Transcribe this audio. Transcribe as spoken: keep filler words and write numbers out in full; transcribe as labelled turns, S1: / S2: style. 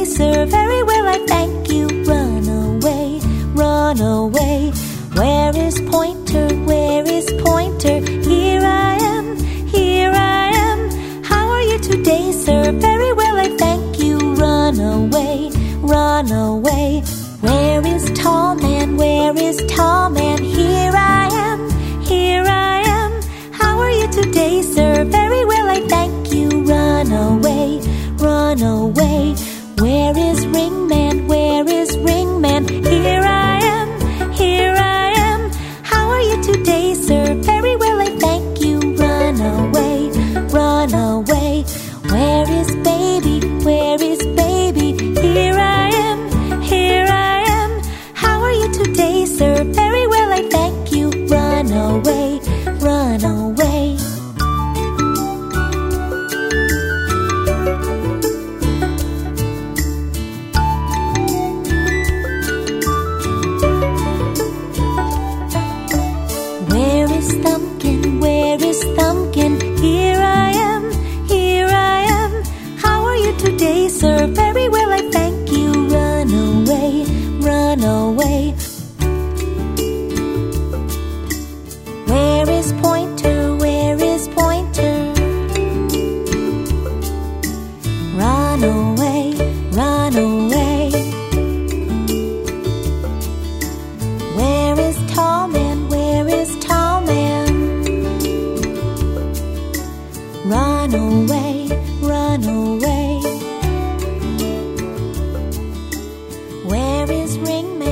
S1: today, sir? Very well, I thank you. Run away, run away. Where is Pointer? Where is Pointer? Here I am, here I am. How are you today, sir? Very well, I thank you. Run away, run away. Where is Tall Man? Where is Tall Man? Here I am, here I am. How are you today, sir? Very well, I thank you. Run away, run away. Where is Ring Man? Where is Ring Man? Here I am, here I am. How are you today, sir? Very well, I thank you. Run away, run away. Where is Baby? Where is Baby? Here I am, here I am. How are you today, sir? Very well, I thank you. Run away, run away. Where is Thumbkin? Where is Thumbkin? Here I am, here I am. How are you today, sir? Very well, I thank you. Run away, run away. Where is Pointer? Where is Pointer? Run away, run away. Where is Tall Man? Where is Tall Man? Run away, run away. Where is Ring Man?